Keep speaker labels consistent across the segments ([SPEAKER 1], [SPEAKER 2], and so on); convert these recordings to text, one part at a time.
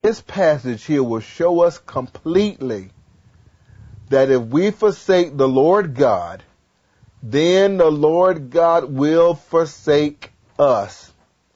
[SPEAKER 1] this passage here will show us completely that if we forsake the Lord God, then the Lord God will forsake us.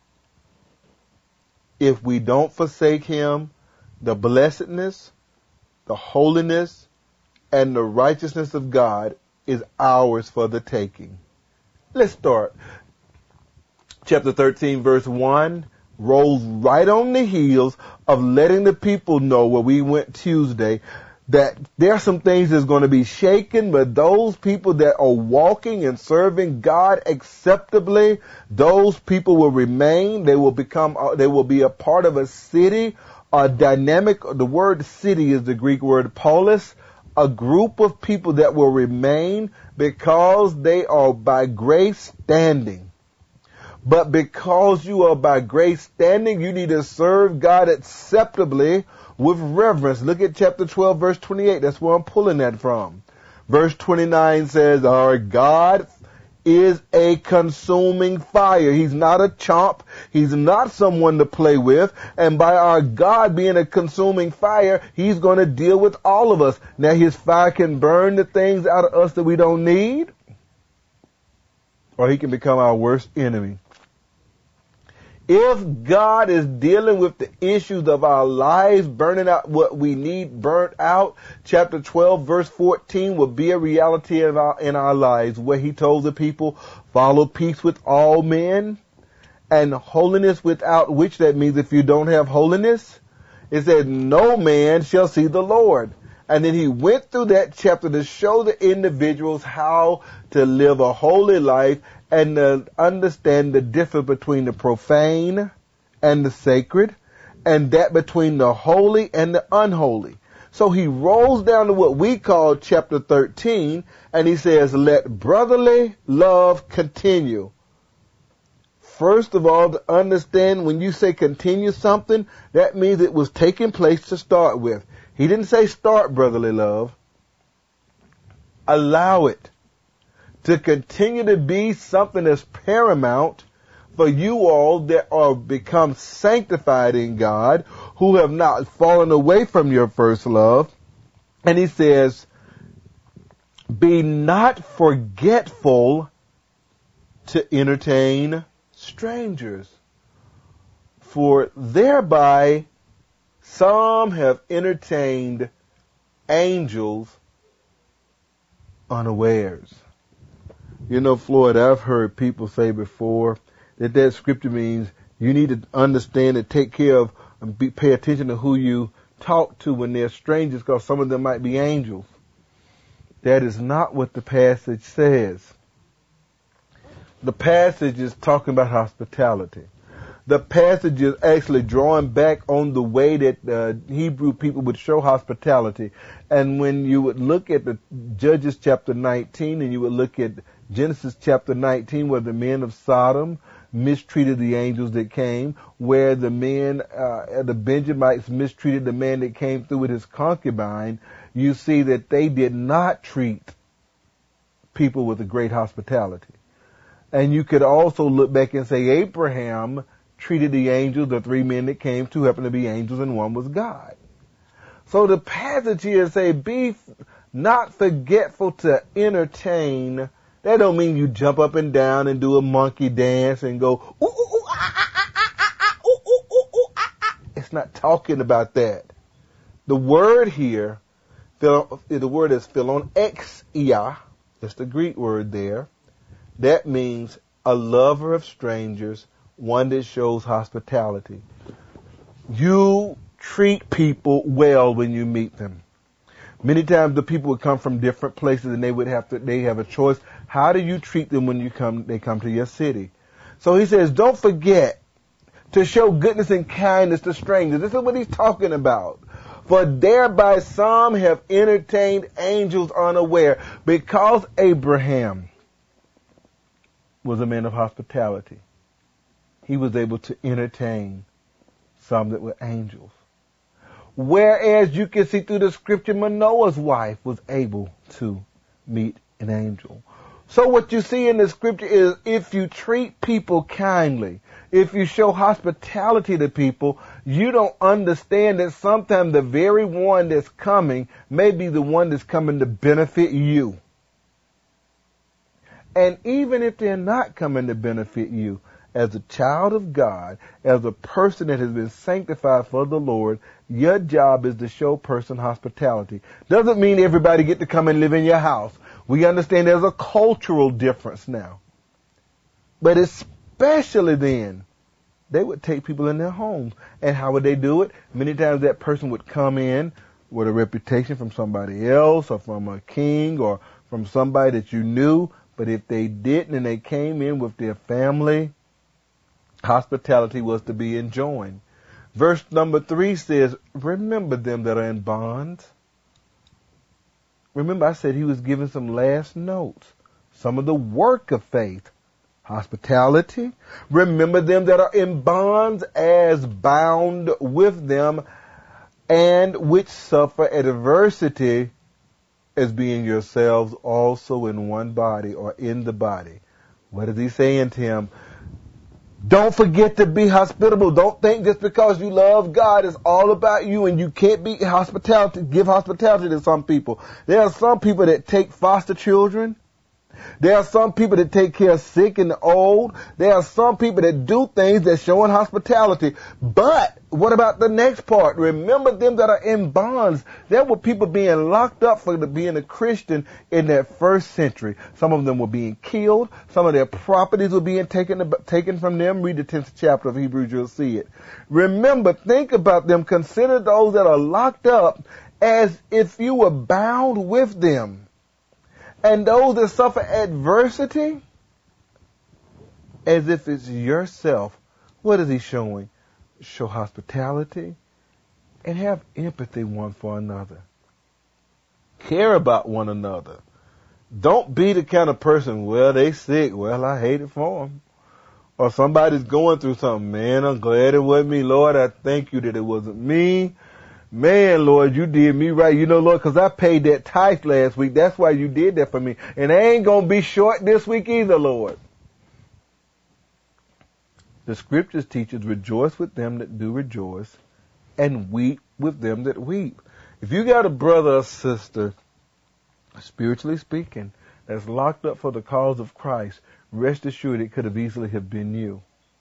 [SPEAKER 1] If we don't forsake him, the blessedness, the holiness, and the righteousness of God is ours for the taking. Let's start. Chapter 13, verse 1 rolls right on the heels of letting the people know where we went Tuesday that there are some things that's going to be shaken, but those people that are walking and serving God acceptably, those people will remain. They will be a part of a city, a dynamic. The word city is the Greek word polis, a group of people that will remain because they are by grace standing. But because you are by grace standing, you need to serve God acceptably with reverence. Look at chapter 12, verse 28. That's where I'm pulling that from. Verse 29 says, our God is a consuming fire. He's not a chomp. He's not someone to play with. And by our God being a consuming fire, he's going to deal with all of us. Now, his fire can burn the things out of us that we don't need, or he can become our worst enemy. If God is dealing with the issues of our lives, burning out what we need burnt out, chapter 12, verse 14 will be a reality in our lives, where he told the people, follow peace with all men and holiness, without which, that means if you don't have holiness, it said no man shall see the Lord. And then he went through that chapter to show the individuals how to live a holy life and to understand the difference between the profane and the sacred, and that between the holy and the unholy. So he rolls down to what we call chapter 13, and he says, let brotherly love continue. First of all, to understand, when you say continue something, that means it was taking place to start with. He didn't say start brotherly love. Allow it to continue to be something that's paramount for you all that are become sanctified in God, who have not fallen away from your first love. And he says, be not forgetful to entertain strangers, for thereby some have entertained angels unawares. You know, Floyd, I've heard people say before that scripture means you need to understand and take care of and pay attention to who you talk to when they're strangers, because some of them might be angels. That is not what the passage says. The passage is talking about hospitality. The passage is actually drawing back on the way that the Hebrew people would show hospitality. And when you would look at the Judges chapter 19 and you would look at Genesis chapter 19, where the men of Sodom mistreated the angels that came, where the Benjamites mistreated the man that came through with his concubine, you see that they did not treat people with a great hospitality. And you could also look back and say Abraham treated the angels, the three men that came, two happened to be angels and one was God. So the passage here say, be not forgetful to entertain. That don't mean you jump up and down and do a monkey dance and go, ooh, ooh, ooh, ah, ah, ah, ah, ah, ooh, ooh, ooh, ooh, ah, ah. It's not talking about that. The word here, the word is philonexia. That's the Greek word there. That means a lover of strangers, one that shows hospitality. You treat people well when you meet them. Many times the people would come from different places and they have a choice. How do you treat them when they come to your city? So he says, don't forget to show goodness and kindness to strangers. This is what he's talking about. For thereby some have entertained angels unaware. Because Abraham was a man of hospitality, he was able to entertain some that were angels. Whereas you can see through the scripture, Manoah's wife was able to meet an angel. So what you see in the scripture is if you treat people kindly, if you show hospitality to people, you don't understand that sometimes the very one that's coming may be the one that's coming to benefit you. And even if they're not coming to benefit you, as a child of God, as a person that has been sanctified for the Lord, your job is to show person hospitality. Doesn't mean everybody get to come and live in your house. We understand there's a cultural difference now. But especially then, they would take people in their homes. And how would they do it? Many times that person would come in with a reputation from somebody else or from a king or from somebody that you knew. But if they didn't and they came in with their family, hospitality was to be enjoined. Verse number 3 says, remember them that are in bonds. Remember, I said he was giving some last notes. Some of the work of faith. Hospitality. Remember them that are in bonds as bound with them, and which suffer adversity as being yourselves also in one body or in the body. What is he saying to him? Don't forget to be hospitable. Don't think just because you love God it's all about you and you can't be hospitality, give hospitality to some people. There are some people that take foster children. There are some people that take care of sick and the old. There are some people that do things that's showing hospitality. But what about the next part? Remember them that are in bonds. There were people being locked up for being a Christian in that first century. Some of them were being killed. Some of their properties were being taken from them. Read the 10th chapter of Hebrews, you'll see it. Remember, think about them. Consider those that are locked up as if you were bound with them. And those that suffer adversity, as if it's yourself. What is he showing? Show hospitality and have empathy one for another. Care about one another. Don't be the kind of person, well, they sick. Well, I hate it for them. Or somebody's going through something. Man, I'm glad it wasn't me. Lord, I thank you that it wasn't me. Man, Lord, you did me right. You know, Lord, because I paid that tithe last week. That's why you did that for me. And I ain't going to be short this week either, Lord. The scriptures teach us, rejoice with them that do rejoice and weep with them that weep. If you got a brother or sister, spiritually speaking, that's locked up for the cause of Christ, rest assured it could have easily have been you.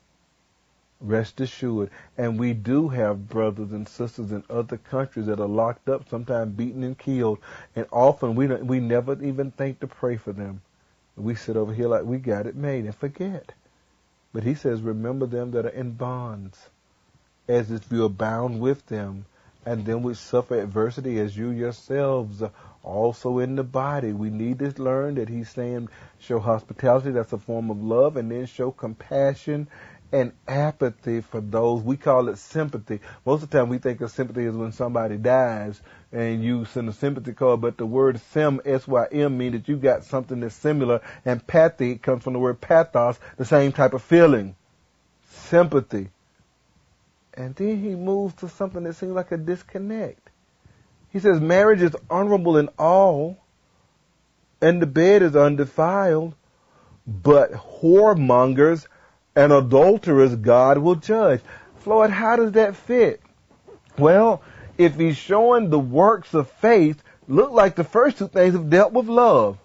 [SPEAKER 1] Rest assured. And we do have brothers and sisters in other countries that are locked up, sometimes beaten and killed. And often we never even think to pray for them. We sit over here like we got it made and forget. But he says, remember them that are in bonds, as if you are bound with them, and them which suffer adversity as you yourselves are also in the body. We need to learn that he's saying show hospitality, that's a form of love, and then show compassion and apathy for those. We call it sympathy. Most of the time we think of sympathy as when somebody dies and you send a sympathy card, but the word S-Y-M means that you got something that's similar, and pathy comes from the word pathos, the same type of feeling. Sympathy. And then he moves to something that seems like a disconnect. He says marriage is honorable in all, and the bed is undefiled, but whoremongers and adulterers God will judge. Floyd, how does that fit? Well, if he's showing the works of faith, look like the first two things have dealt with love.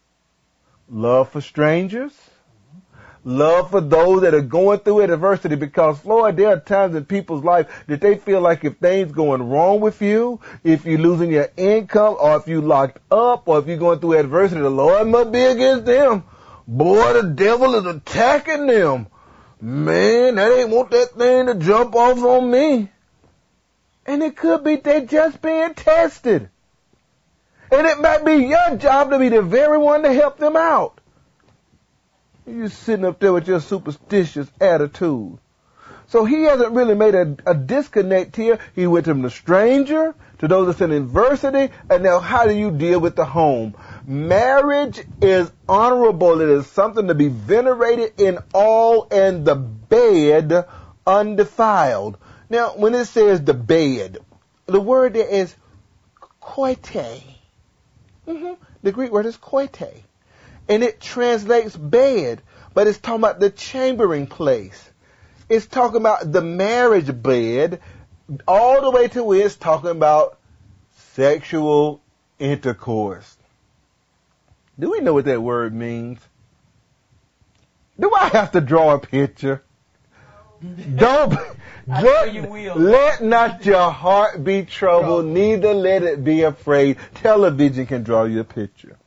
[SPEAKER 1] Love for strangers. Love for those that are going through adversity, because, Floyd, there are times in people's life that they feel like if things going wrong with you, if you're losing your income, or if you locked up, or if you're going through adversity, the Lord must be against them. Boy, the devil is attacking them. Man, that ain't want that thing to jump off on me. And it could be they're just being tested. And it might be your job to be the very one to help them out. You're sitting up there with your superstitious attitude. So he hasn't really made a disconnect here. He went from the stranger to those that's in adversity, and now how do you deal with the home? Marriage is honorable. It is something to be venerated in all, and the bed undefiled. Now, when it says the bed, the word there is koite. The Greek word is koite. And it translates bed, but it's talking about the chambering place. It's talking about the marriage bed, all the way to where it's talking about sexual intercourse. Do we know what that word means? Do I have to draw a picture? Don't. Let not your heart be troubled, neither let it be afraid. Television can draw you a picture.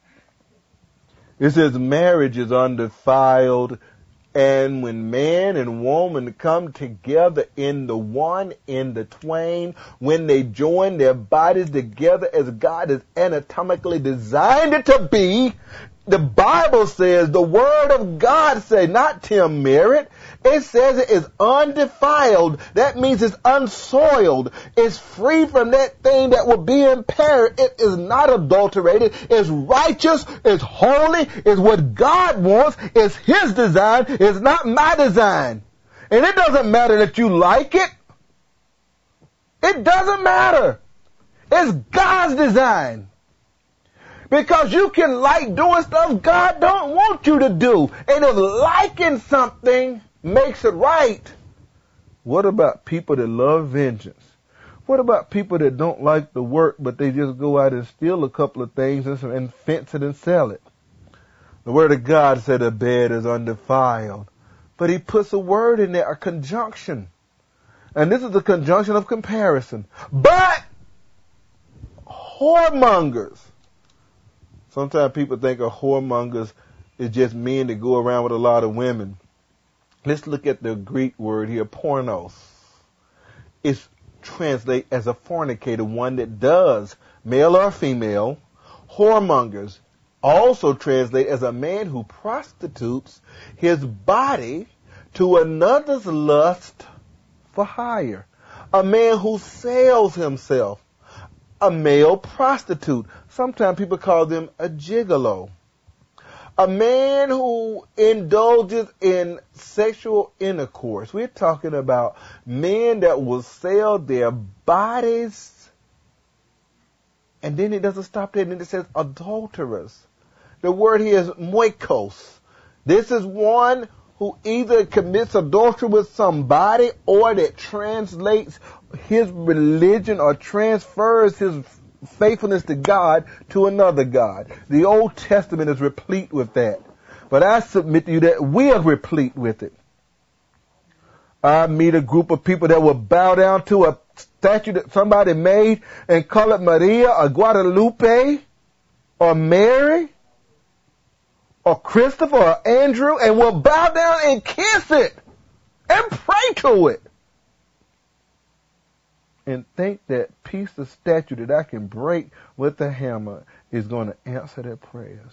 [SPEAKER 1] It says marriage is undefiled, and when man and woman come together in the one, in the twain, when they join their bodies together as God has anatomically designed it to be, the Bible says, the Word of God says, not Tim Merritt, it says it is undefiled. That means it's unsoiled. It's free from that thing that would be impaired. It is not adulterated. It's righteous. It's holy. It's what God wants. It's His design. It's not my design. And it doesn't matter that you like it. It doesn't matter. It's God's design. Because you can like doing stuff God don't want you to do. And if liking something makes it right, what about people that love vengeance? What about people that don't like the work, but they just go out and steal a couple of things and fence it and sell it? The Word of God said a bed is undefiled. But He puts a word in there, a conjunction. And this is a conjunction of comparison. But whoremongers. Sometimes people think of whoremongers is just men that go around with a lot of women. Let's look at the Greek word here, pornos. It's translated as a fornicator, one that does, male or female. Whoremongers also translate as a man who prostitutes his body to another's lust for hire. A man who sells himself. A male prostitute. Sometimes people call them a gigolo. A man who indulges in sexual intercourse. We're talking about men that will sell their bodies. And then it doesn't stop there. And then it says adulterers. The word here is moikos. This is one who either commits adultery with somebody or that translates his religion or transfers his faithfulness to God to another God. The Old Testament is replete with that. But I submit to you that we are replete with it. I meet a group of people that will bow down to a statue that somebody made and call it Maria or Guadalupe or Mary or Christopher or Andrew, and will bow down and kiss it and pray to it. And think that piece of statue that I can break with a hammer is going to answer their prayers.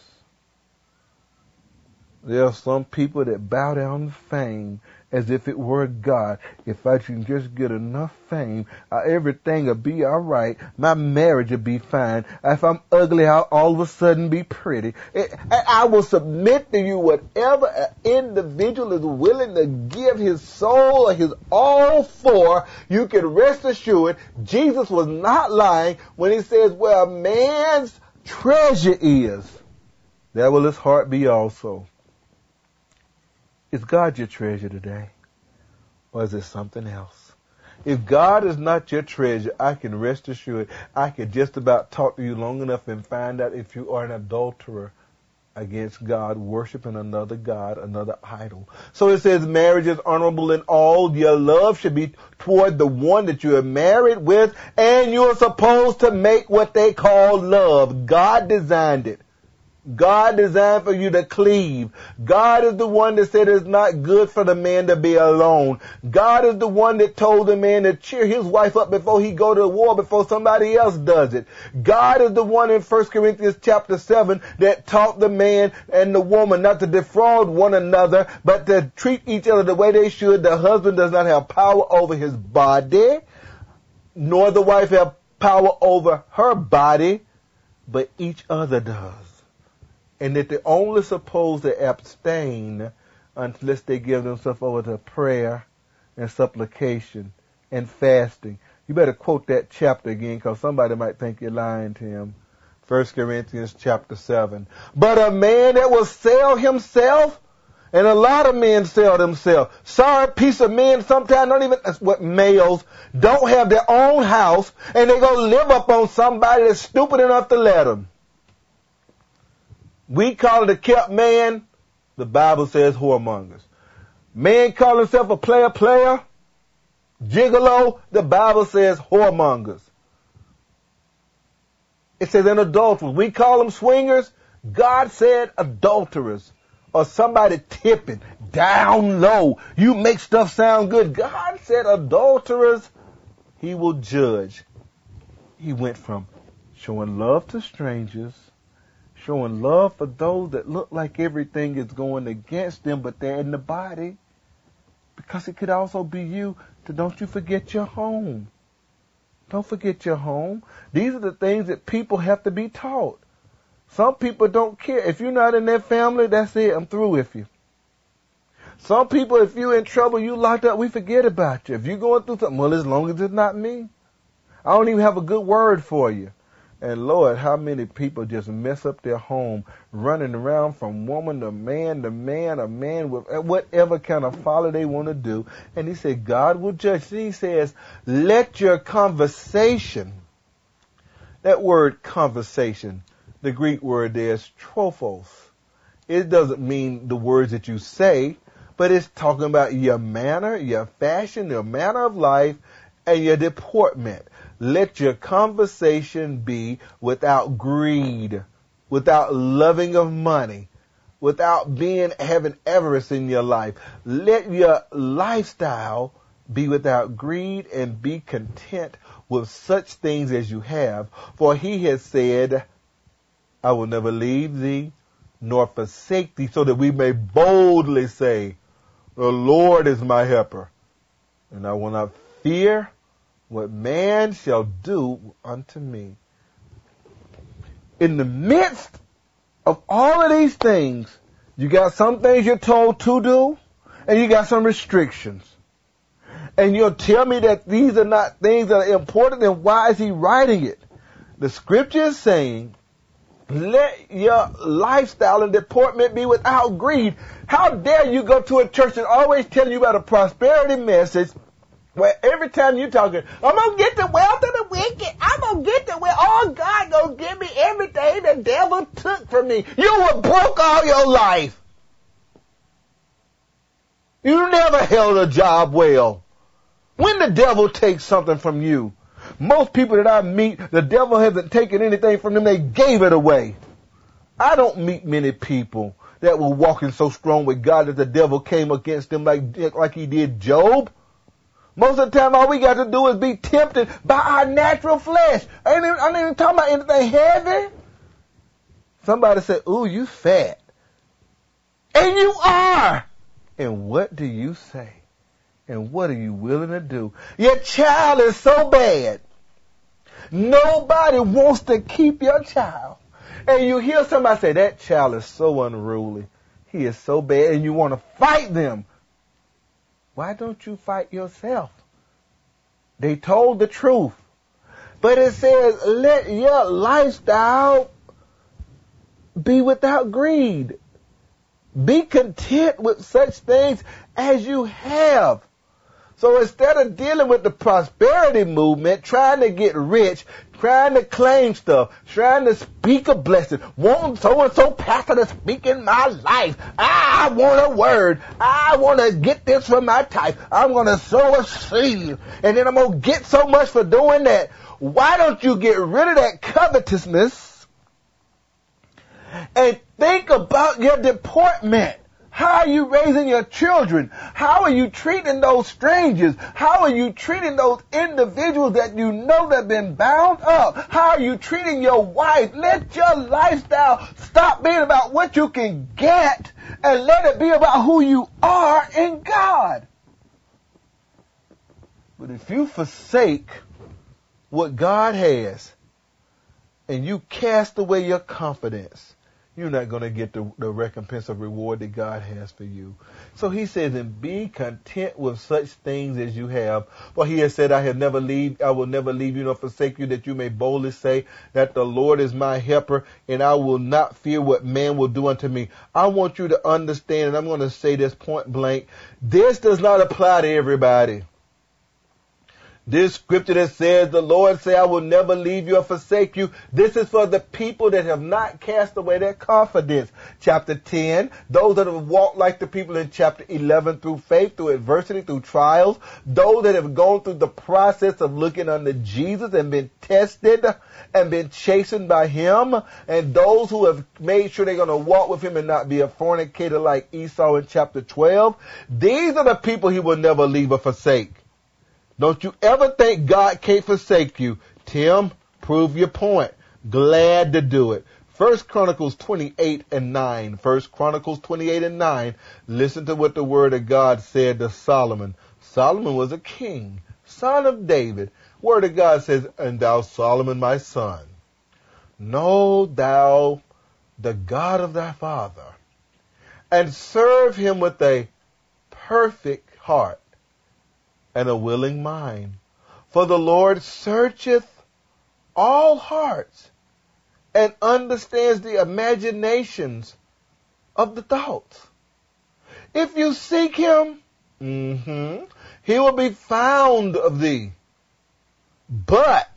[SPEAKER 1] There are some people that bow down to fame as if it were God. If I can just get enough fame, everything will be all right. My marriage will be fine. If I'm ugly, I'll all of a sudden be pretty. I will submit to you whatever an individual is willing to give his soul or his all for. You can rest assured Jesus was not lying when He says, where a man's treasure is, there will his heart be also. Is God your treasure today? Or is it something else? If God is not your treasure, I can rest assured I could just about talk to you long enough and find out if you are an adulterer against God, worshiping another God, another idol. So it says marriage is honorable in all. Your love should be toward the one that you are married with, and you are supposed to make what they call love. God designed it. God designed for you to cleave. God is the one that said it's not good for the man to be alone. God is the one that told the man to cheer his wife up before he go to the war, before somebody else does it. God is the one in 1 Corinthians chapter 7 that taught the man and the woman not to defraud one another, but to treat each other the way they should. The husband does not have power over his body, nor the wife have power over her body, but each other does. And that they're only supposed to abstain unless they give themselves over to prayer and supplication and fasting. You better quote that chapter again, because somebody might think you're lying to him. 1 Corinthians chapter 7. But a man that will sell himself, and a lot of men sell themselves. Sorry, piece of men sometimes don't even, that's what males, don't have their own house, and they go live up on somebody that's stupid enough to let them. We call it a kept man. The Bible says whoremongers. Man call himself a player, gigolo. The Bible says whoremongers. It says an adulterer. We call them swingers. God said adulterers. Or somebody tipping down low. You make stuff sound good. God said adulterers, he will judge. He went from showing love to strangers, showing love for those that look like everything is going against them, but they're in the body. Because it could also be you, to don't you forget your home. Don't forget your home. These are the things that people have to be taught. Some people don't care. If you're not in their family, that's it. I'm through with you. Some people, if you're in trouble, you locked up, we forget about you. If you're going through something, well, as long as it's not me. I don't even have a good word for you. And Lord, how many people just mess up their home, running around from woman to man, a man with whatever kind of folly they want to do. And he said, God will judge. He says, let your conversation, that word conversation, the Greek word there is trophos. It doesn't mean the words that you say, but it's talking about your manner, your fashion, your manner of life, and your deportment. Let your conversation be without greed, without loving of money, without having avarice in your life. Let your lifestyle be without greed and be content with such things as you have. For he has said, I will never leave thee nor forsake thee, so that we may boldly say, the Lord is my helper, and I will not fear what man shall do unto me. In the midst of all of these things, you got some things you're told to do, and you got some restrictions. And you'll tell me that these are not things that are important, then why is he writing it? The scripture is saying, let your lifestyle and deportment be without greed. How dare you go to a church that always telling you about a prosperity message, where every time you're talking, I'm going to get the wealth of the wicked. I'm going to get the wealth. Oh, God going to give me everything the devil took from me. You were broke all your life. You never held a job well. When the devil takes something from you, most people that I meet, the devil hasn't taken anything from them. They gave it away. I don't meet many people that were walking so strong with God that the devil came against them like he did Job. Most of the time, all we got to do is be tempted by our natural flesh. I'm not even talking about anything heavy. Somebody said, ooh, you fat. And you are. And what do you say? And what are you willing to do? Your child is so bad. Nobody wants to keep your child. And you hear somebody say, that child is so unruly. He is so bad. And you want to fight them. Why don't you fight yourself? They told the truth. But it says, let your lifestyle be without greed. Be content with such things as you have. So instead of dealing with the prosperity movement, trying to get rich, trying to claim stuff, trying to speak a blessing, wanting so-and-so pastor to speak in my life. I want a word. I want to get this from my tithe. I'm going to sow a seed. And then I'm going to get so much for doing that. Why don't you get rid of that covetousness and think about your deportment? How are you raising your children? How are you treating those strangers? How are you treating those individuals that you know that have been bound up? How are you treating your wife? Let your lifestyle stop being about what you can get and let it be about who you are in God. But if you forsake what God has and you cast away your confidence, you're not going to get the recompense of reward that God has for you. So he says, and be content with such things as you have. For he has said, I will never leave you nor forsake you, that you may boldly say that the Lord is my helper, and I will not fear what man will do unto me. I want you to understand, and I'm going to say this point blank, this does not apply to everybody. This scripture that says, the Lord say, I will never leave you or forsake you. This is for the people that have not cast away their confidence. Chapter 10, those that have walked like the people in chapter 11 through faith, through adversity, through trials. Those that have gone through the process of looking unto Jesus and been tested and been chastened by him. And those who have made sure they're going to walk with him and not be a fornicator like Esau in chapter 12. These are the people he will never leave or forsake. Don't you ever think God can't forsake you. Tim, prove your point. Glad to do it. 1 Chronicles 28 and 9. 1 Chronicles 28 and 9. Listen to what the word of God said to Solomon. Solomon was a king, son of David. Word of God says, and thou, Solomon, my son, know thou the God of thy father, and serve him with a perfect heart and a willing mind. For the Lord searcheth all hearts and understands the imaginations of the thoughts. If you seek him, he will be found of thee. But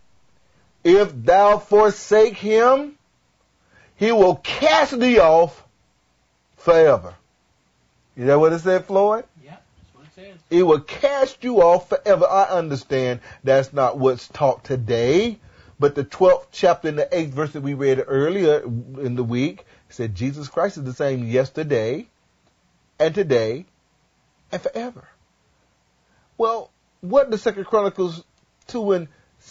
[SPEAKER 1] if thou forsake him, he will cast thee off forever. Is that what it said, Floyd?
[SPEAKER 2] Yeah.
[SPEAKER 1] It will cast you off forever. I understand that's not what's taught today. But the 12th chapter and the 8th verse that we read earlier in the week said Jesus Christ is the same yesterday and today and forever. Well, what does 2 Chronicles 7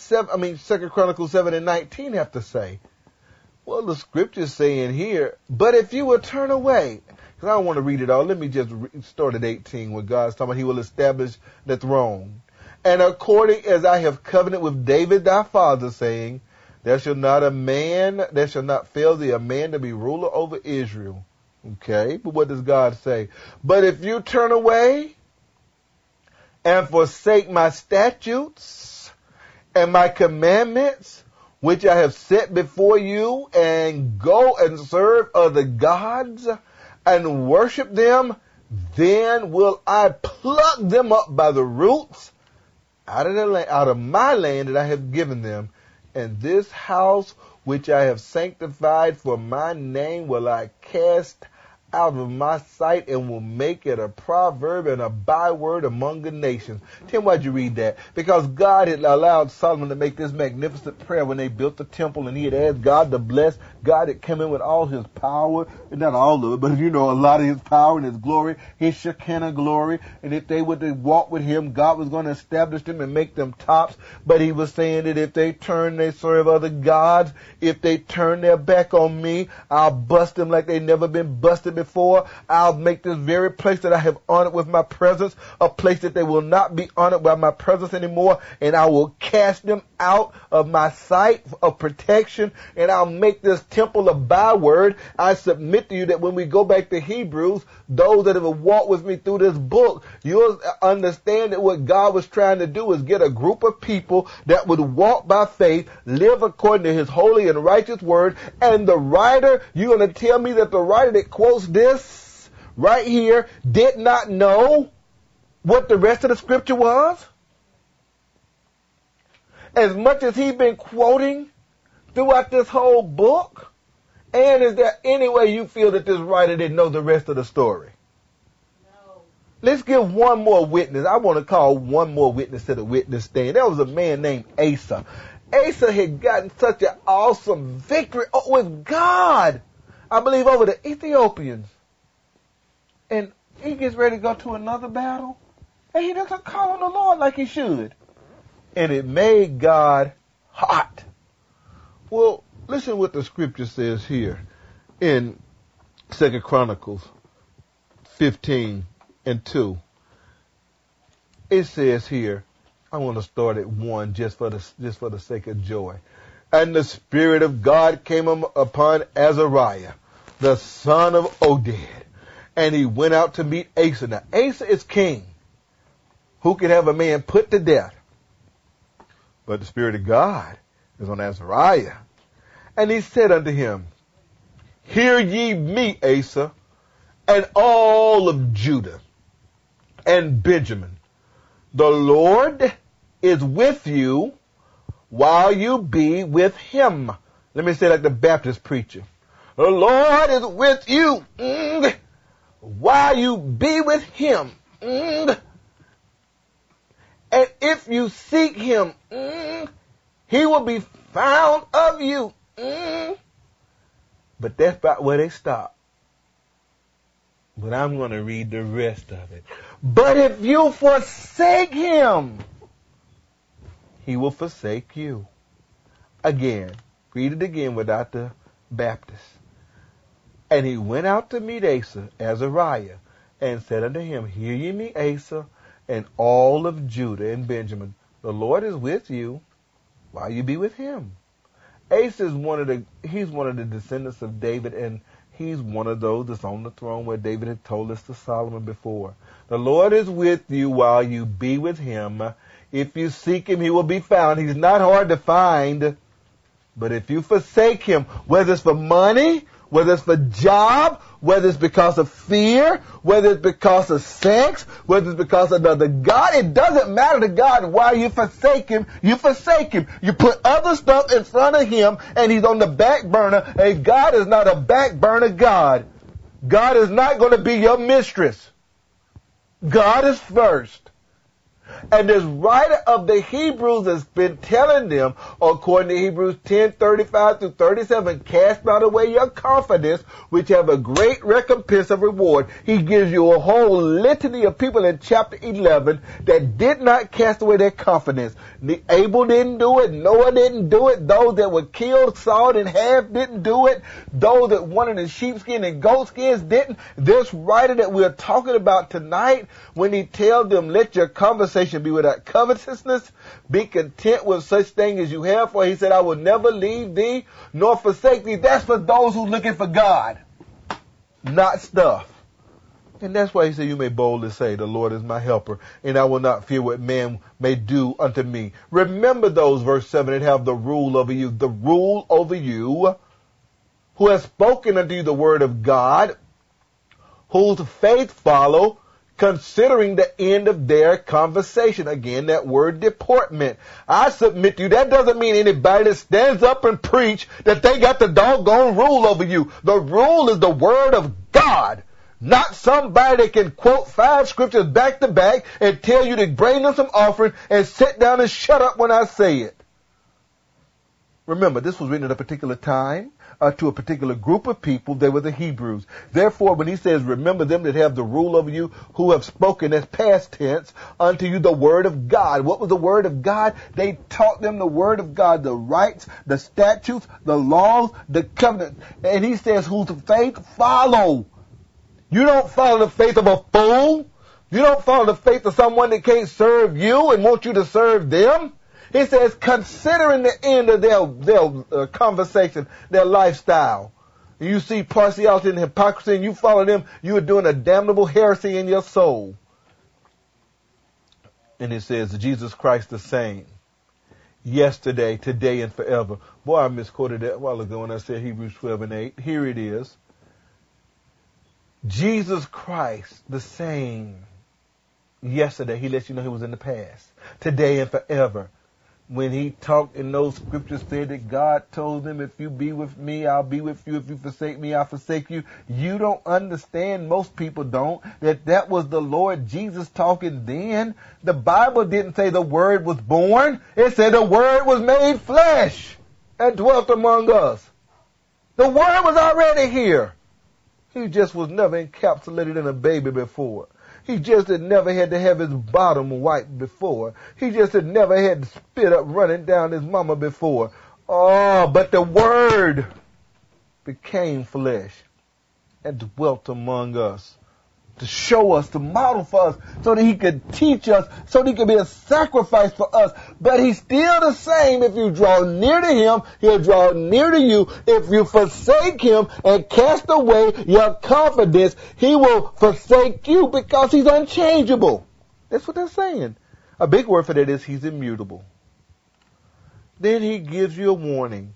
[SPEAKER 1] and 19 have to say? Well, the scripture's saying here, but if you will turn away, because I don't want to read it all. Let me just start at 18 where God's talking about he will establish the throne. And according as I have covenanted with David thy father, saying, there shall not fail thee a man to be ruler over Israel. Okay, but what does God say? But if you turn away and forsake my statutes and my commandments, which I have set before you, and go and serve other gods and worship them, then will I pluck them up by the roots out of my land that I have given them. And this house which I have sanctified for my name will I cast out of my sight, and will make it a proverb and a byword among the nations. Tim, why'd you read that? Because God had allowed Solomon to make this magnificent prayer when they built the temple, and he had asked God to bless. God had come in with all his power, and not all of it, but a lot of his power and his glory, his Shekinah glory. And if they were to walk with him, God was going to establish them and make them tops. But he was saying that if they serve other gods, if they turn their back on me, I'll bust them like they've never been busted before. I'll make this very place that I have honored with my presence a place that they will not be honored by my presence anymore, and I will cast them out of my sight of protection, and I'll make this temple a byword. I submit to you that when we go back to Hebrews, those that have walked with me through this book, you'll understand that what God was trying to do is get a group of people that would walk by faith, live according to his holy and righteous word. And the writer, you're going to tell me that the writer that quotes this right here did not know what the rest of the scripture was? As much as he's been quoting throughout this whole book? And is there any way you feel that this writer didn't know the rest of the story?
[SPEAKER 2] No.
[SPEAKER 1] Let's give one more witness. I want to call one more witness to the witness stand. There was a man named Asa. Asa had gotten such an awesome victory with God, I believe, over the Ethiopians. And he gets ready to go to another battle, and he doesn't call on the Lord like he should. And it made God hot. Well, listen what the scripture says here in 2 Chronicles 15 and 2. It says here, I want to start at 1 just for the sake of joy. And the Spirit of God came upon Azariah, the son of Oded. And he went out to meet Asa. Now, Asa is king, who can have a man put to death. But the Spirit of God is on Azariah. And he said unto him, hear ye me, Asa, and all of Judah and Benjamin. The Lord is with you while you be with him. Let me say like the Baptist preacher. The Lord is with you while you be with him. And if you seek him, he will be found of you. But that's about where they stop. But I'm going to read the rest of it. But if you forsake him, he will forsake you. Again, read it again without the Baptist. And he went out to meet Asa, Azariah, and said unto him, hear ye me, Asa, and all of Judah and Benjamin. The Lord is with you while you be with him. Asa is he's one of the descendants of David, and he's one of those that's on the throne where David had told us to Solomon before. The Lord is with you while you be with him. If you seek him, he will be found. He's not hard to find. But if you forsake him, whether it's for money, whether it's for job, whether it's because of fear, whether it's because of sex, whether it's because of another God, it doesn't matter to God why you forsake him. You forsake him. You put other stuff in front of him, and he's on the back burner. And God is not a back burner God. God is not going to be your mistress. God is first. And this writer of the Hebrews has been telling them, according to Hebrews 10:35 through 37, cast not away your confidence, which have a great recompense of reward. He gives you a whole litany of people in chapter 11 that did not cast away their confidence. Abel didn't do it. Noah didn't do it. Those that were killed, sawed in half didn't do it. Those that wanted the sheepskin and goatskins didn't. This writer that we're talking about tonight, when he tells them, let your conversation be without covetousness, be content with such things as you have, for he said, I will never leave thee nor forsake thee. That's for those who are looking for God, not stuff. And that's why he said, you may boldly say, the Lord is my helper, and I will not fear what man may do unto me. Remember those, verse 7, that have the rule over you, who has spoken unto you the word of God, whose faith follow, considering the end of their conversation. Again, that word deportment. I submit to you, that doesn't mean anybody that stands up and preach that they got the doggone rule over you. The rule is the word of God. Not somebody that can quote 5 scriptures back to back and tell you to bring them some offering and sit down and shut up when I say it. Remember, this was written at a particular time to a particular group of people. They were the Hebrews. Therefore, when he says, remember them that have the rule over you, who have spoken as past tense unto you the word of God. What was the word of God? They taught them the word of God, the rights, the statutes, the laws, the covenant. And he says, whose faith follow. You don't follow the faith of a fool. You don't follow the faith of someone that can't serve you and want you to serve them. He says, considering the end of their conversation, their lifestyle. You see partiality and hypocrisy and you follow them, you are doing a damnable heresy in your soul. And it says, Jesus Christ the same. Yesterday, today, and forever. Boy, I misquoted that a while ago when I said Hebrews 12:8. Here it is. Jesus Christ the same. Yesterday, he lets you know he was in the past. Today and forever. When he talked in those scriptures, said that God told them, if you be with me, I'll be with you. If you forsake me, I'll forsake you. You don't understand, most people don't, that was the Lord Jesus talking then. The Bible didn't say the Word was born. It said the Word was made flesh and dwelt among us. The Word was already here. He just was never encapsulated in a baby before. He just had never had to have his bottom wiped before. He just had never had to spit up running down his mama before. Oh, but the Word became flesh and dwelt among us. to show us, to model for us, so that he could teach us, so that he could be a sacrifice for us. But he's still the same. If you draw near to him, he'll draw near to you. If you forsake him and cast away your confidence, he will forsake you because he's unchangeable. That's what they're saying. A big word for that is he's immutable. Then he gives you a warning.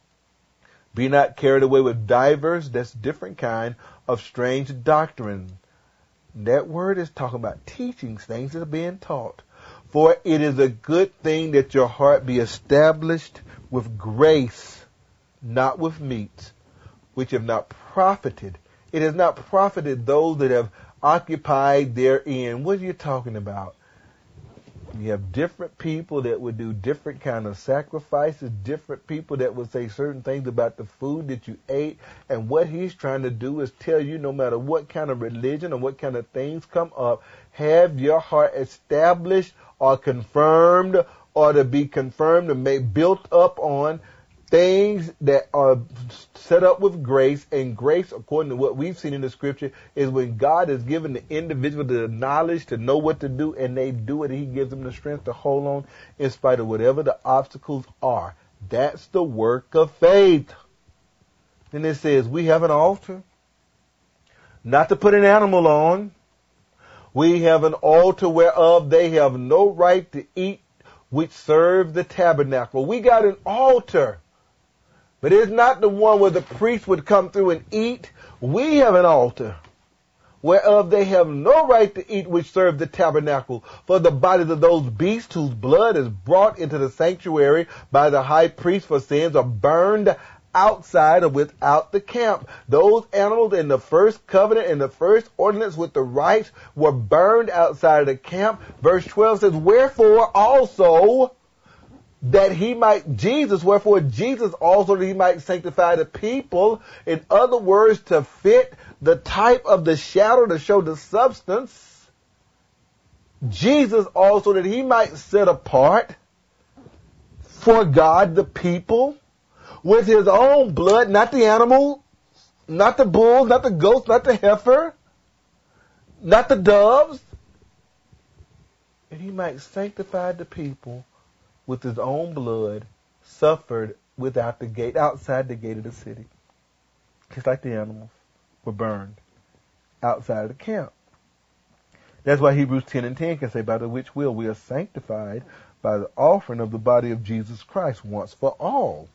[SPEAKER 1] Be not carried away with divers, that's different kind, of strange doctrine. That word is talking about teachings, things that are being taught. For it is a good thing that your heart be established with grace, not with meats, which have not profited. It has not profited those that have occupied therein. What are you talking about? You have different people that would do different kind of sacrifices, different people that would say certain things about the food that you ate. And what he's trying to do is tell you, no matter what kind of religion or what kind of things come up, have your heart established or confirmed, or to be confirmed and made built up on things that are set up with grace. And grace, according to what we've seen in the scripture, is when God has given the individual the knowledge to know what to do, and they do it, and he gives them the strength to hold on in spite of whatever the obstacles are. That's the work of faith. Then it says, we have an altar, not to put an animal on. We have an altar whereof they have no right to eat, which serve the tabernacle. We got an altar. But it's not the one where the priest would come through and eat. We have an altar whereof they have no right to eat, which serve the tabernacle. For the bodies of those beasts whose blood is brought into the sanctuary by the high priest for sins are burned outside or without the camp. Those animals in the first covenant and the first ordinance with the rites were burned outside of the camp. Verse 12 says, wherefore also wherefore Jesus also that he might sanctify the people. In other words, to fit the type of the shadow to show the substance. Jesus also that he might set apart for God the people with his own blood, not the animal, not the bulls, not the goats, not the heifer, not the doves. And he might sanctify the people with his own blood, suffered without the gate, outside the gate of the city. Just like the animals were burned outside of the camp. That's why Hebrews 10:10 can say, by the which will we are sanctified by the offering of the body of Jesus Christ once for all.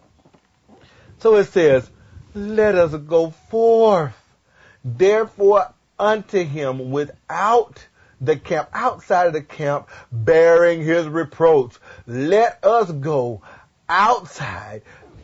[SPEAKER 1] So it says, let us go forth, therefore, unto him without the camp, outside of the camp, bearing his reproach. Let us go outside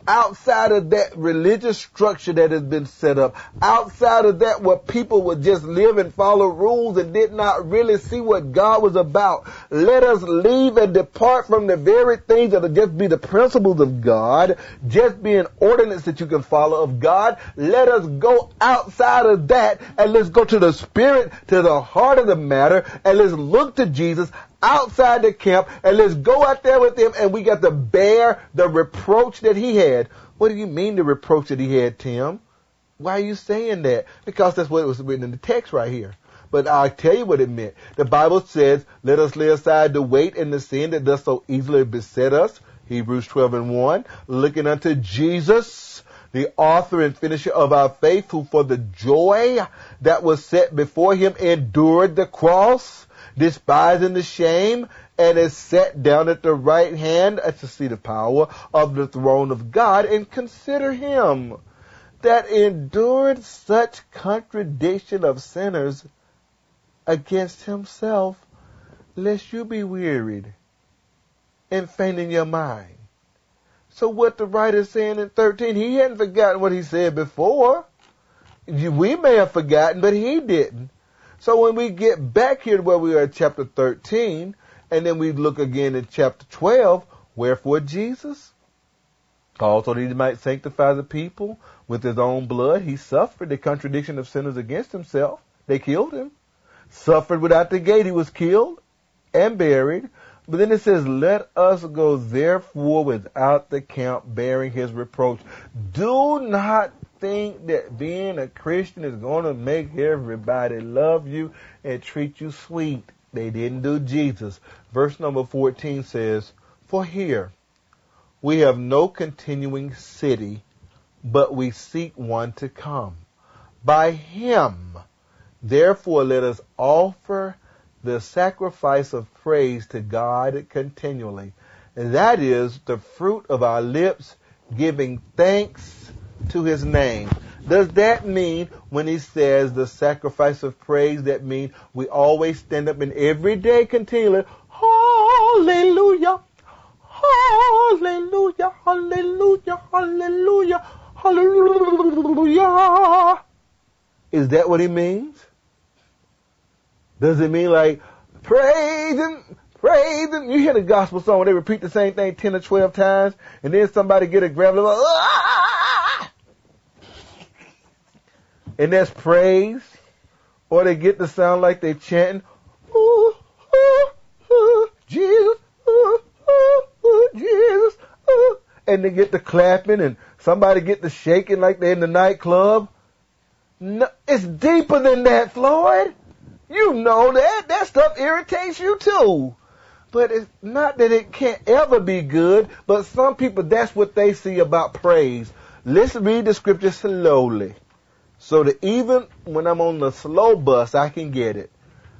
[SPEAKER 1] of that religious structure that has been set up, outside of that where people would just live and follow rules and did not really see what God was about. Let us leave and depart from the very things that will just be the principles of God, just be an ordinance that you can follow of God. Let us go outside of that and let's go to the spirit, to the heart of the matter, and let's look to Jesus outside the camp, and let's go out there with him, and we got to bear the reproach that he had. What do you mean the reproach that he had, Tim? Why are you saying that? Because that's what was written in the text right here. But I'll tell you what it meant. The Bible says, let us lay aside the weight and the sin that does so easily beset us. Hebrews 12:1. Looking unto Jesus, the author and finisher of our faith, who for the joy that was set before him endured the cross, despising the shame, and is set down at the right hand at the seat of power of the throne of God. And consider him that endured such contradiction of sinners against himself, lest you be wearied and faint in your mind. So what the writer is saying in 13, he hadn't forgotten what he said before. We may have forgotten, but he didn't. So when we get back here to where we are at chapter 13, and then we look again at chapter 12, wherefore Jesus, also that he might sanctify the people with his own blood, he suffered the contradiction of sinners against himself. They killed him. Suffered without the gate. He was killed and buried. But then it says, let us go therefore without the camp, bearing his reproach. Do not think that being a Christian is going to make everybody love you and treat you sweet. They didn't do Jesus. Verse number 14 says, "For here we have no continuing city, but we seek one to come. By him, therefore, let us offer the sacrifice of praise to God continually. And that is the fruit of our lips, giving thanks to his name." Does that mean when he says the sacrifice of praise, that mean we always stand up and every day continually, hallelujah, hallelujah, hallelujah, hallelujah, hallelujah? Is that what he means? Does it mean like, praise him, praise him? You hear the gospel song, they repeat the same thing 10 or 12 times, and then somebody get a grab, like, ah! And that's praise. Or they get the sound like they chanting, ooh, ooh, ooh, Jesus, ooh, ooh, ooh, Jesus, ooh. And they get the clapping, and somebody get the shaking like they're in the nightclub. No, it's deeper than that, Floyd. You know that. That stuff irritates you too. But it's not that it can't ever be good, but some people, that's what they see about praise. Let's read the scripture slowly, so that even when I'm on the slow bus, I can get it.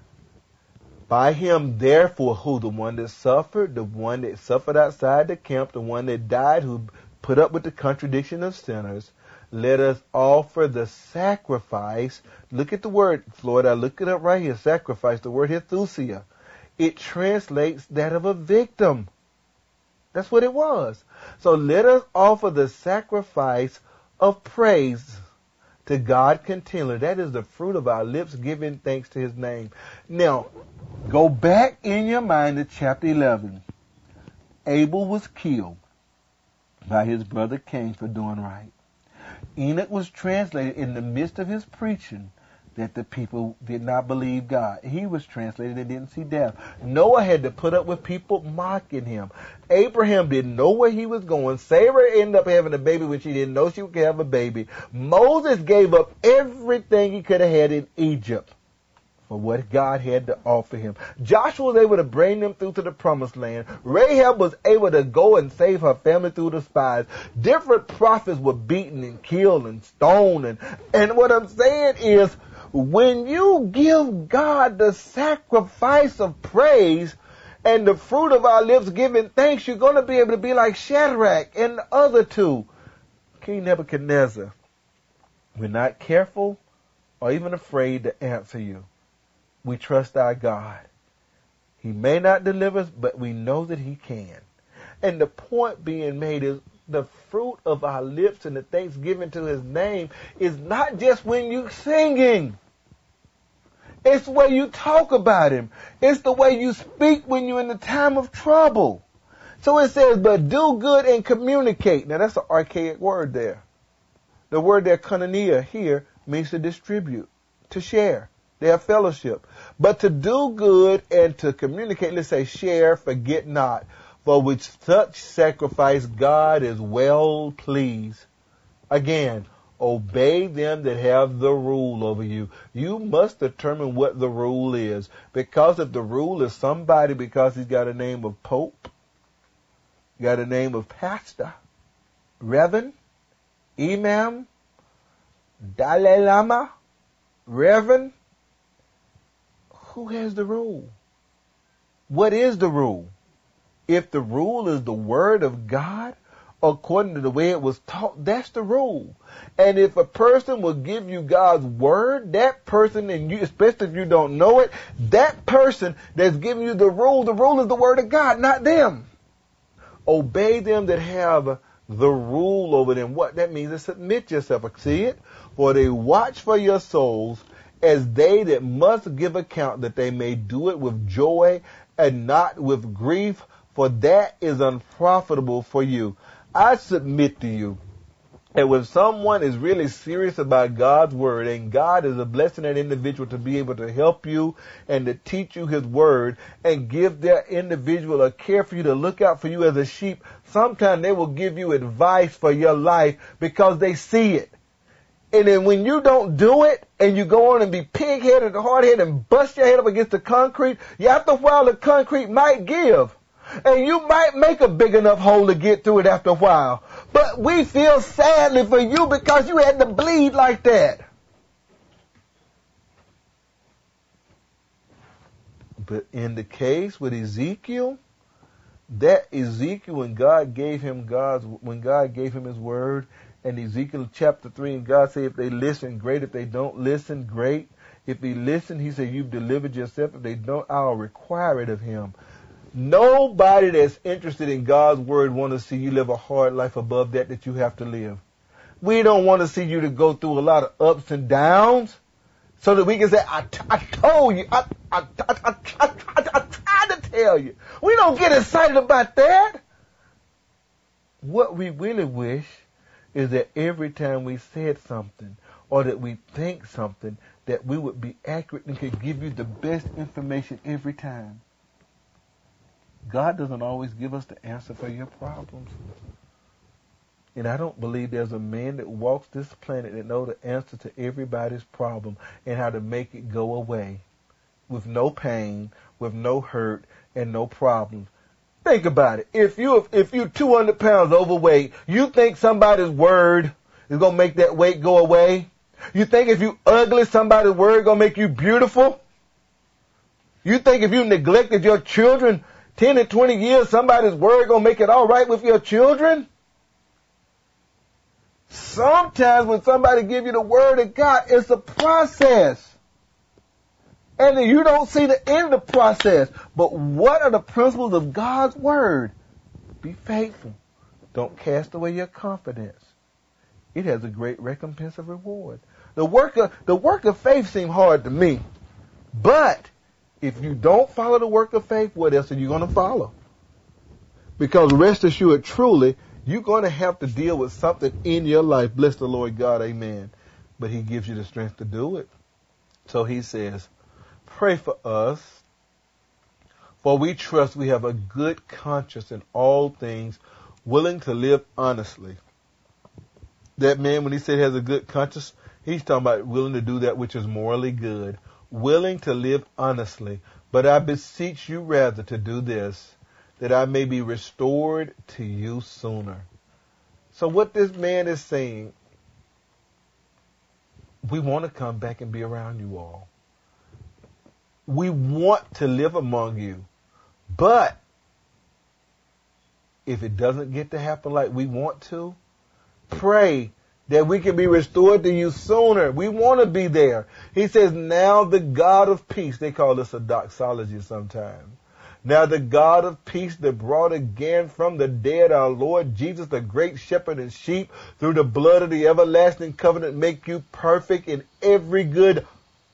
[SPEAKER 1] By him, therefore, who? The one that suffered outside the camp, the one that died, who put up with the contradiction of sinners. Let us offer the sacrifice. Look at the word, Floyd. I look it up right here. Sacrifice, the word hithusia. It translates that of a victim. That's what it was. So let us offer the sacrifice of praise to God continually. That is the fruit of our lips, giving thanks to his name. Now, go back in your mind to chapter 11. Abel was killed by his brother Cain for doing right. Enoch was translated in the midst of his preaching that the people did not believe God. He was translated and didn't see death. Noah had to put up with people mocking him. Abraham didn't know where he was going. Sarah ended up having a baby when she didn't know she could have a baby. Moses gave up everything he could have had in Egypt for what God had to offer him. Joshua was able to bring them through to the promised land. Rahab was able to go and save her family through the spies. Different prophets were beaten and killed and stoned. And what I'm saying is, when you give God the sacrifice of praise and the fruit of our lips giving thanks, you're going to be able to be like Shadrach and the other two. King Nebuchadnezzar, we're not careful or even afraid to answer you. We trust our God. He may not deliver us, but we know that he can. And the point being made is the fruit of our lips and the thanksgiving to his name is not just when you're singing. It's the way you talk about him. It's the way you speak when you're in the time of trouble. So it says, but do good and communicate. Now that's an archaic word there. The word there, koinonia, here means to distribute, to share. They have fellowship. But to do good and to communicate, let's say share, forget not. For with such sacrifice God is well pleased. Again, obey them that have the rule over you. You must determine what the rule is. Because if the rule is somebody because he's got a name of Pope, got a name of Pastor, Reverend, Imam, Dalai Lama, Reverend, who has the rule? What is the rule? If the rule is the word of God, according to the way it was taught, that's the rule. And if a person will give you God's word, that person, and you, especially if you don't know it, that person that's giving you the rule is the word of God, not them. Obey them that have the rule over them. What that means is submit yourself. See it? For they watch for your souls as they that must give account, that they may do it with joy and not with grief, for that is unprofitable for you. I submit to you that when someone is really serious about God's word, and God is blessing that individual to be able to help you and to teach you his word and give that individual a care for you, to look out for you as a sheep, sometimes they will give you advice for your life because they see it. And then when you don't do it, and you go on and be pig-headed and hard-headed and bust your head up against the concrete, after a while the concrete might give. And you might make a big enough hole to get through it after a while. But we feel sadly for you because you had to bleed like that. But in the case with Ezekiel, when God gave him his word, and Ezekiel chapter 3, and God said, if they listen, great. If they don't listen, great. If he listen, he said, you've delivered yourself. If they don't, I'll require it of him. Nobody that's interested in God's word want to see you live a hard life above that you have to live. We don't want to see you to go through a lot of ups and downs so that we can say, I told you, I tried to tell you. We don't get excited about that. What we really wish is that every time we said something or that we think something, that we would be accurate and could give you the best information every time. God doesn't always give us the answer for your problems. And I don't believe there's a man that walks this planet that knows the answer to everybody's problem and how to make it go away with no pain, with no hurt, and no problems. Think about it. If you're 200 pounds overweight, you think somebody's word is going to make that weight go away? You think if you ugly, somebody's word is going to make you beautiful? You think if you neglected your children 10 and 20 years, somebody's word is going to make it all right with your children? Sometimes when somebody gives you the word of God, it's a process. And you don't see the end of the process. But what are the principles of God's word? Be faithful. Don't cast away your confidence. It has a great recompense of reward. The work of faith seems hard to me. But if you don't follow the work of faith, what else are you going to follow? Because rest assured, truly, you're going to have to deal with something in your life. Bless the Lord God, amen. But he gives you the strength to do it. So he says, pray for us, for we trust we have a good conscience in all things, willing to live honestly. That man, when he said he has a good conscience, he's talking about willing to do that which is morally good, willing to live honestly. But I beseech you rather to do this, that I may be restored to you sooner. So what this man is saying, we want to come back and be around you all. We want to live among you. But if it doesn't get to happen like we want to, pray that we can be restored to you sooner. We want to be there. He says, now the God of peace, they call this a doxology sometimes. Now the God of peace that brought again from the dead our Lord Jesus, the great shepherd and sheep, through the blood of the everlasting covenant, make you perfect in every good,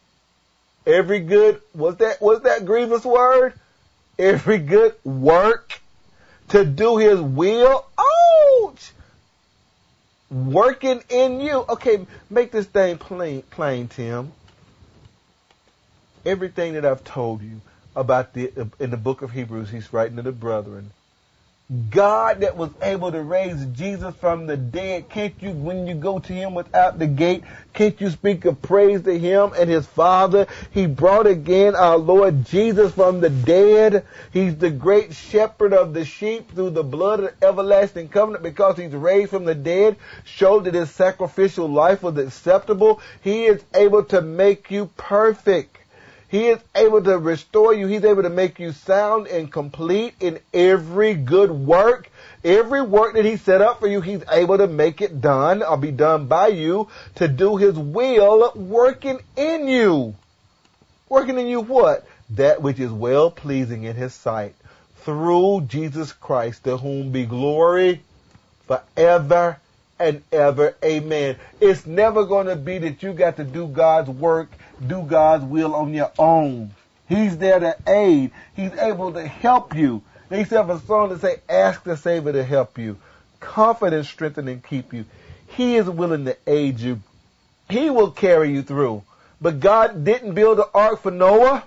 [SPEAKER 1] what's that grievous word? Every good work to do his will. Ouch! Working in you. Okay, make this thing plain, Tim. Everything that I've told you about in the book of Hebrews, he's writing to the brethren. God that was able to raise Jesus from the dead, can't you, when you go to him without the gate, can't you speak of praise to him and his Father? He brought again our Lord Jesus from the dead. He's the great shepherd of the sheep through the blood of the everlasting covenant, because he's raised from the dead, showed that his sacrificial life was acceptable. He is able to make you perfect. He is able to restore you. He's able to make you sound and complete in every good work. Every work that he set up for you, he's able to make it done or be done by you to do his will, working in you. Working in you what? That which is well-pleasing in his sight. Through Jesus Christ, to whom be glory forever and ever. Amen. It's never going to be that you got to do God's work, do God's will on your own. He's there to aid. He's able to help you. They used to have a song that say, ask the Savior to help you. Comfort and strengthen and keep you. He is willing to aid you. He will carry you through. But God didn't build an ark for Noah.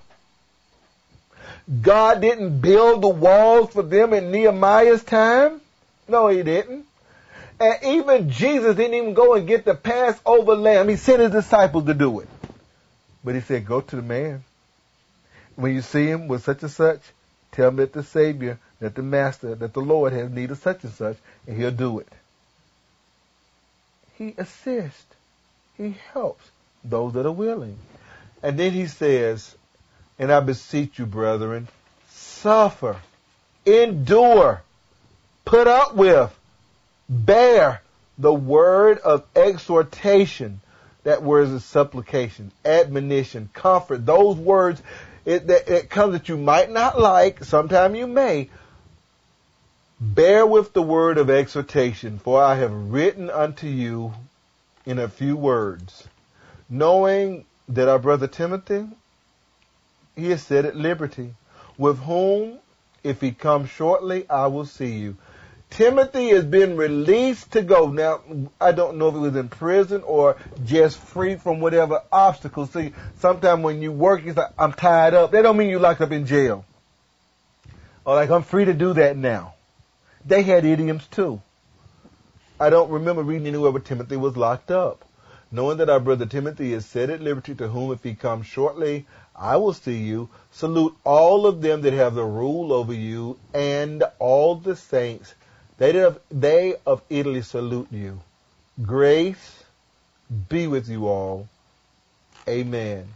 [SPEAKER 1] God didn't build the walls for them in Nehemiah's time. No, he didn't. And even Jesus didn't even go and get the Passover lamb. He sent his disciples to do it. But he said, go to the man. When you see him with such and such, tell him that the Savior, that the Master, that the Lord has need of such and such, and he'll do it. He assists. He helps those that are willing. And then he says, and I beseech you, brethren, suffer, endure, put up with, bear the word of exhortation. That word is supplication, admonition, comfort. Those words, it comes that you might not like, sometime you may. Bear with the word of exhortation, for I have written unto you in a few words, knowing that our brother Timothy, he is set at liberty, with whom, if he comes shortly, I will see you. Timothy has been released to go. Now, I don't know if he was in prison or just free from whatever obstacles. See, sometimes when you work, it's like, I'm tied up. That don't mean you locked up in jail. Or like, I'm free to do that now. They had idioms too. I don't remember reading anywhere where Timothy was locked up. Knowing that our brother Timothy is set at liberty, to whom if he comes shortly, I will see you. Salute all of them that have the rule over you, and all the saints. They of Italy salute you. Grace be with you all. Amen.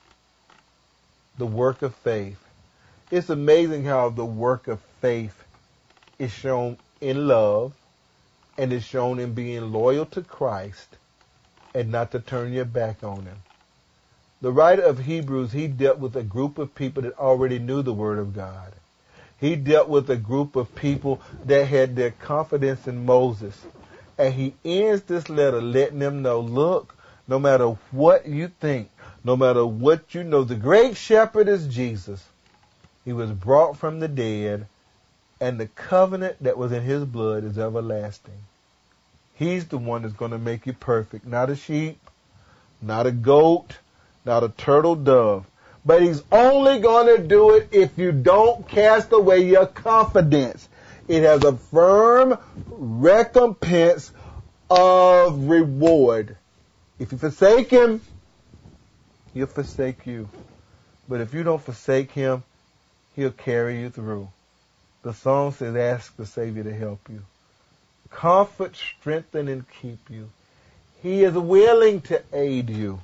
[SPEAKER 1] The work of faith. It's amazing how the work of faith is shown in love, and is shown in being loyal to Christ and not to turn your back on him. The writer of Hebrews, he dealt with a group of people that already knew the Word of God. He dealt with a group of people that had their confidence in Moses. And he ends this letter letting them know, look, no matter what you think, no matter what you know, the great shepherd is Jesus. He was brought from the dead, and the covenant that was in his blood is everlasting. He's the one that's going to make you perfect. Not a sheep, not a goat, not a turtle dove. But he's only going to do it if you don't cast away your confidence. It has a firm recompense of reward. If you forsake him, he'll forsake you. But if you don't forsake him, he'll carry you through. The song says, ask the Savior to help you. Comfort, strengthen, and keep you. He is willing to aid you.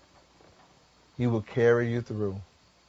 [SPEAKER 1] He will carry you through.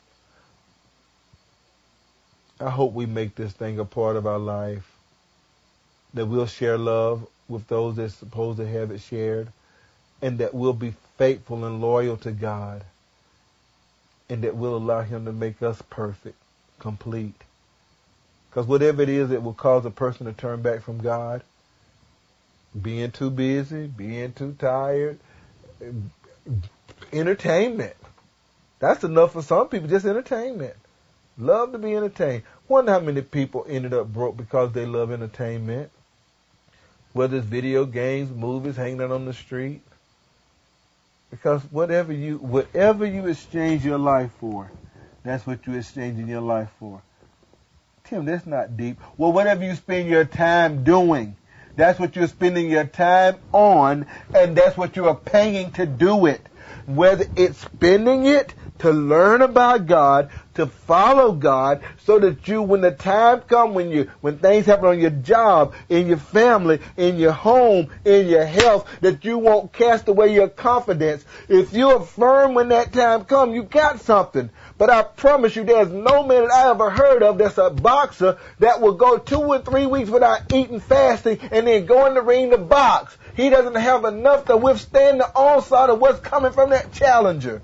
[SPEAKER 1] I hope we make this thing a part of our life, that we'll share love with those that's supposed to have it shared, and that we'll be faithful and loyal to God, and that we'll allow him to make us perfect, complete. Because whatever it is that will cause a person to turn back from God, being too busy, being too tired, entertainment. That's enough for some people, just entertainment. Love to be entertained. Wonder how many people ended up broke because they love entertainment. Whether it's video games, movies, hanging out on the street. Because whatever you exchange your life for, that's what you're exchanging your life for. Tim, that's not deep. Well, whatever you spend your time doing, that's what you're spending your time on, and that's what you are paying to do it. Whether it's spending it to learn about God, to follow God, so that you, when the time comes, when things happen on your job, in your family, in your home, in your health, that you won't cast away your confidence. If you're firm when that time comes, you got something. But I promise you, there's no man that I ever heard of that's a boxer that will go 2 or 3 weeks without eating, fasting, and then go in the ring to box. He doesn't have enough to withstand the onslaught of what's coming from that challenger.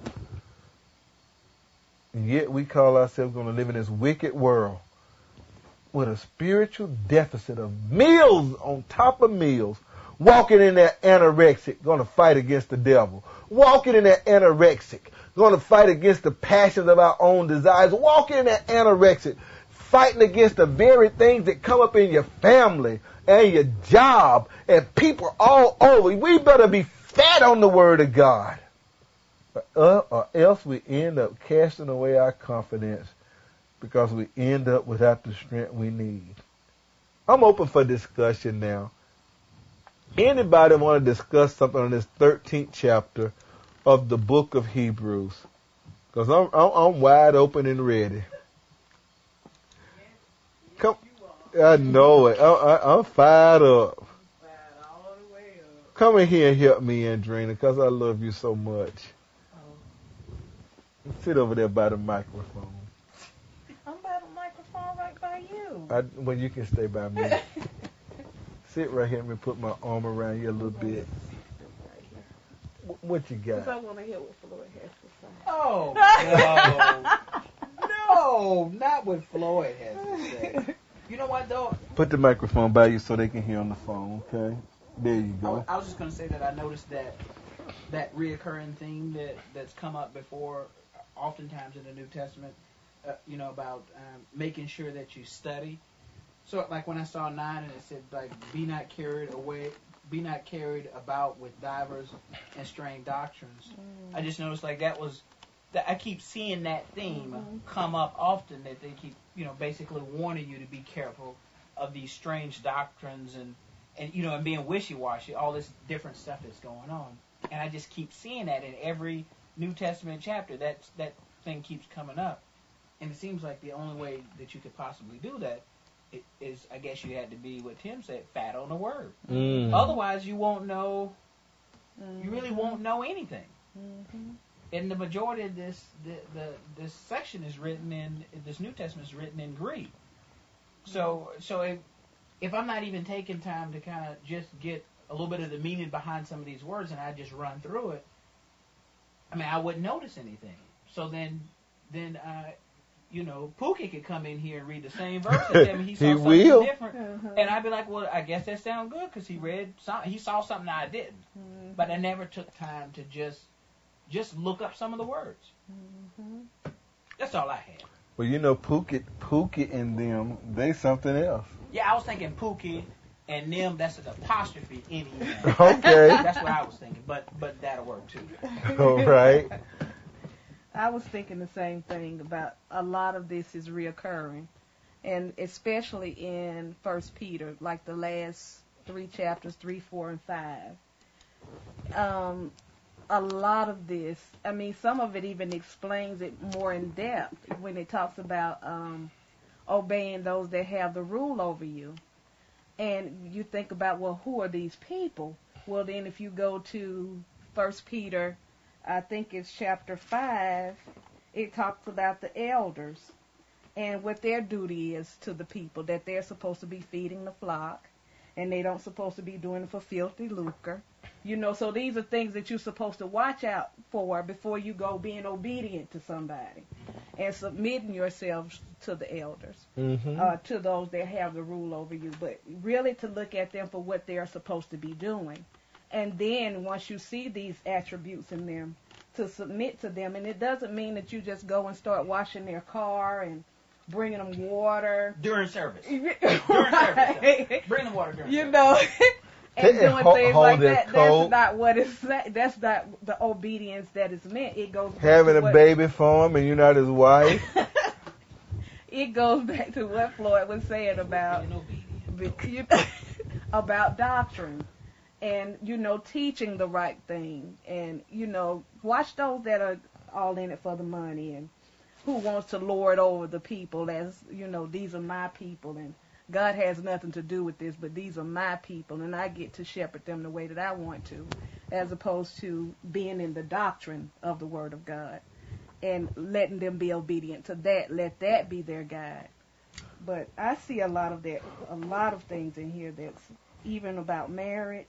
[SPEAKER 1] And yet we call ourselves going to live in this wicked world with a spiritual deficit of meals on top of meals. Walking in there anorexic, going to fight against the devil. Walking in there anorexic, going to fight against the passions of our own desires. Walking in there anorexic, fighting against the very things that come up in your family and your job and people all over. We better be fat on the Word of God. Or else we end up casting away our confidence because we end up without the strength we need. I'm open for discussion now. Anybody want to discuss something on this 13th chapter of the book of Hebrews? Because I'm wide open and ready. Come, I know it. I'm fired up. Come in here and help me, Andrina, because I love you so much. Sit over there by the microphone.
[SPEAKER 2] I'm by the microphone right by you.
[SPEAKER 1] Well, you can stay by me. Sit right here and let me put my arm around you a little bit. What you got?
[SPEAKER 2] Because I want to hear what Floyd has to say.
[SPEAKER 3] Oh, no, not what Floyd has to say. You know what, though?
[SPEAKER 1] Put the microphone by you so they can hear on the phone, okay? There you go.
[SPEAKER 3] I was just going to say that I noticed that reoccurring theme that's come up before, oftentimes in the New Testament, about making sure that you study. So, like when I saw 9 and it said, like, be not carried about with divers and strange doctrines. I just noticed, like, that I keep seeing that theme come up often, that they keep, basically warning you to be careful of these strange doctrines and being wishy-washy, all this different stuff that's going on. And I just keep seeing that in every New Testament chapter. That thing keeps coming up. And it seems like the only way that you could possibly do that is, I guess you had to be, what Tim said, fat on the word. Otherwise, you won't know, you really won't know anything. And the majority of this section is written in, this New Testament is written in Greek. So if I'm not even taking time to kind of just get a little bit of the meaning behind some of these words and I just run through it, I wouldn't notice anything. So then Pookie could come in here and read the same verse and tell me he saw something different. And I'd be like, well, I guess that sounds good because he saw something I didn't. But I never took time to just look up some of the words. That's all I had.
[SPEAKER 1] Well, Pookie and them, they something else.
[SPEAKER 3] Yeah, I was thinking Pookie and them, that's an apostrophe in here.
[SPEAKER 1] Okay.
[SPEAKER 3] That's what I was thinking, but that'll work too.
[SPEAKER 1] All right.
[SPEAKER 2] I was thinking the same thing about a lot of this is reoccurring, and especially in 1 Peter, like the last 3 chapters, 3, 4, and 5. A lot of this, some of it even explains it more in depth when it talks about obeying those that have the rule over you. And you think about, well, who are these people? Well, then if you go to 1 Peter, I think it's chapter 5, it talks about the elders and what their duty is to the people, that they're supposed to be feeding the flock, and they don't supposed to be doing it for filthy lucre. So these are things that you're supposed to watch out for before you go being obedient to somebody and submitting yourselves to the elders, to those that have the rule over you, but really to look at them for what they're supposed to be doing. And then once you see these attributes in them, to submit to them. And it doesn't mean that you just go and start washing their car and bringing them water.
[SPEAKER 3] During service. During service. Bring them water during service.
[SPEAKER 2] And doing things like that. That's not what it's. That's not the obedience that is meant. It goes back
[SPEAKER 1] having a baby for him and you're not his wife.
[SPEAKER 2] It goes back to what Floyd was saying about about doctrine. And, teaching the right thing. And, watch those that are all in it for the money and who wants to lord over the people as, these are my people and God has nothing to do with this, but these are my people and I get to shepherd them the way that I want to, as opposed to being in the doctrine of the Word of God and letting them be obedient to that. Let that be their guide. But I see a lot of things in here that's even about marriage.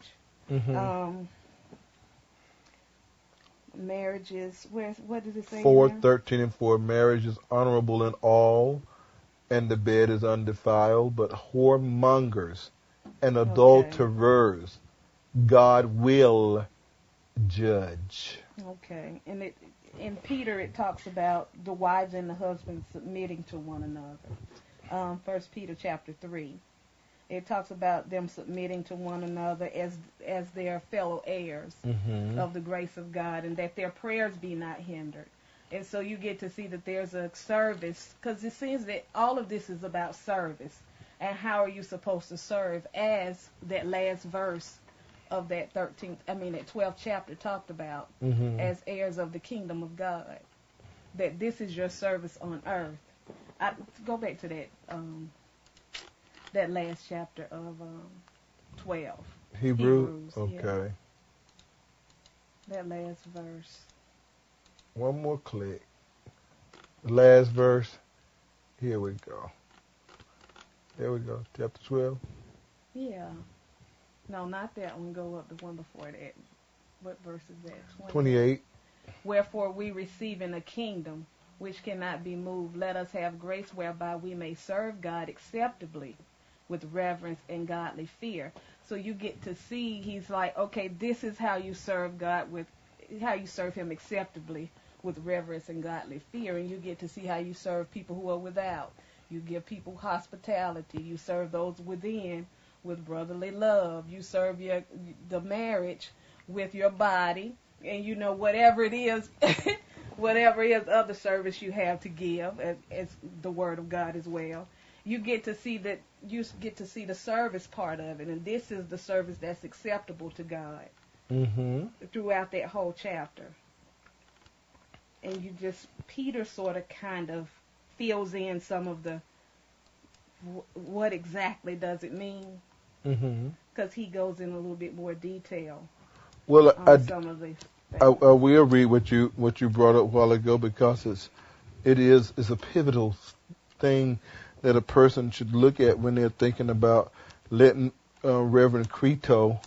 [SPEAKER 2] Marriages, what does it say?
[SPEAKER 1] 4:13 and 4. Marriage is honorable in all, and the bed is undefiled, but whoremongers and adulterers God will judge.
[SPEAKER 2] Okay, and in Peter it talks about the wives and the husbands submitting to one another. 1 Peter chapter 3. It talks about them submitting to one another as their fellow heirs of the grace of God, and that their prayers be not hindered. And so you get to see that there's a service, because it seems that all of this is about service. And how are you supposed to serve, as that last verse of that 12th chapter talked about
[SPEAKER 1] Mm-hmm.
[SPEAKER 2] as heirs of the kingdom of God. That this is your service on earth. Go back to that last chapter of 12.
[SPEAKER 1] Hebrews.
[SPEAKER 2] Yeah.
[SPEAKER 1] Okay.
[SPEAKER 2] That last verse.
[SPEAKER 1] One more click. The last verse. Here we go. There we go. Chapter 12.
[SPEAKER 2] Yeah. No, not that one. Go up the one before that. What verse is that?
[SPEAKER 1] 28.
[SPEAKER 2] Wherefore we receiving a kingdom which cannot be moved, let us have grace whereby we may serve God acceptably with reverence and godly fear. So you get to see, he's like, okay, this is how you serve God how you serve him acceptably with reverence and godly fear. And you get to see how you serve people who are without. You give people hospitality. You serve those within with brotherly love. You serve the marriage with your body. And whatever it is, whatever is other service you have to give, as the word of God as well, you get to see the service part of it, and this is the service that's acceptable to God
[SPEAKER 1] Mm-hmm.
[SPEAKER 2] throughout that whole chapter. And Peter sort of kind of fills in some of the what exactly does it mean,
[SPEAKER 1] Mm-hmm.
[SPEAKER 2] because he goes in a little bit more detail
[SPEAKER 1] Well,
[SPEAKER 2] on some of these things.
[SPEAKER 1] I will read what you brought up a while ago, because it's a pivotal thing that a person should look at when they're thinking about letting Reverend Creto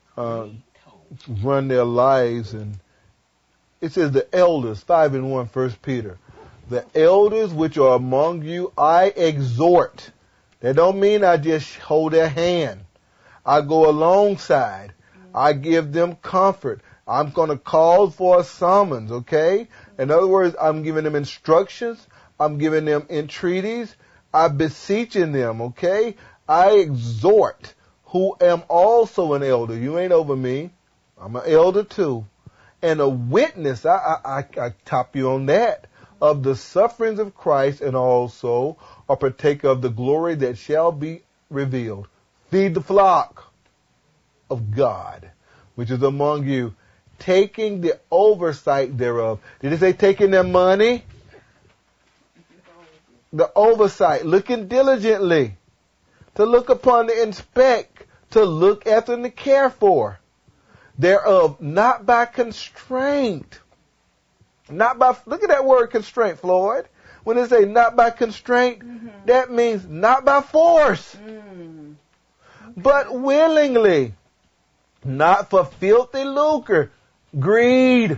[SPEAKER 1] run their lives. And it says the elders, 5:1, 1 Peter. The elders which are among you, I exhort. That don't mean I just hold their hand. I go alongside. I give them comfort. I'm going to call for a summons, okay? In other words, I'm giving them instructions. I'm giving them entreaties. I'm beseeching them, okay? I exhort, who am also an elder. You ain't over me. I'm an elder too. And a witness, I top you on that, of the sufferings of Christ, and also a partaker of the glory that shall be revealed. Feed the flock of God, which is among you, taking the oversight thereof. Did it say taking their money? The oversight, looking diligently, to look upon, to inspect, to look after and to care for. Thereof, not by constraint. Look at that word constraint, Floyd. When it say not by constraint, that means not by force, but willingly. Not for filthy lucre, greed.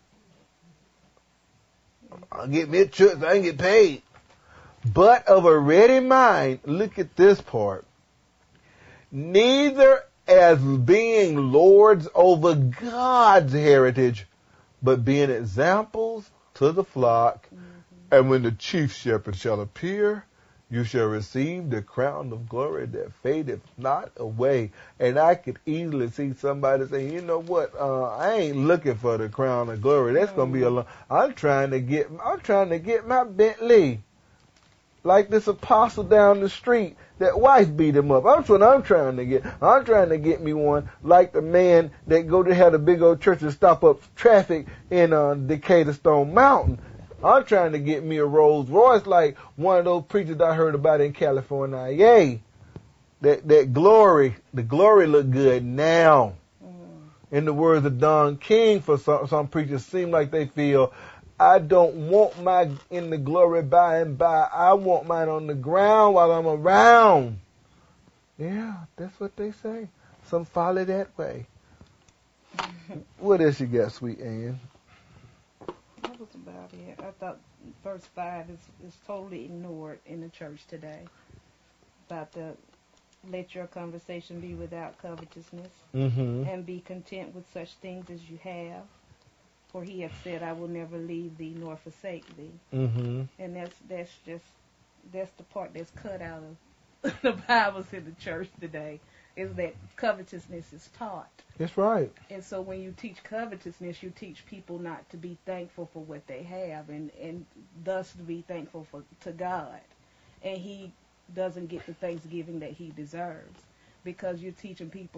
[SPEAKER 1] I'll get me a church, I ain't get paid. But of a ready mind, look at this part. Neither as being lords over God's heritage, but being examples to the flock. And when the chief shepherd shall appear, you shall receive the crown of glory that fadeth not away. And I could easily see somebody say, you know what, I ain't looking for the crown of glory. That's going to be a long. I'm trying to get my Bentley. Like this apostle down the street, that wife beat him up. That's what I'm trying to get. I'm trying to get me one like the man that go to have a big old church and stop up traffic in Decatur Stone Mountain. I'm trying to get me a Rolls Royce like one of those preachers I heard about in California. Yay. That glory, the glory look good now. In the words of Don King, for some preachers seem like they feel, I don't want mine in the glory by and by. I want mine on the ground while I'm around. Yeah, that's what they say. Some follow that way. What else you got, sweet Ann?
[SPEAKER 2] That was about it. I thought verse 5 is totally ignored in the church today. About let your conversation be without covetousness, and be content with such things as you have. For he hath said, I will never leave thee nor forsake thee. And that's the part that's cut out of the Bibles in the church today, is that covetousness is taught.
[SPEAKER 1] That's right.
[SPEAKER 2] And so when you teach covetousness, you teach people not to be thankful for what they have, and thus to be thankful to God. And he doesn't get the thanksgiving that he deserves, because you're teaching people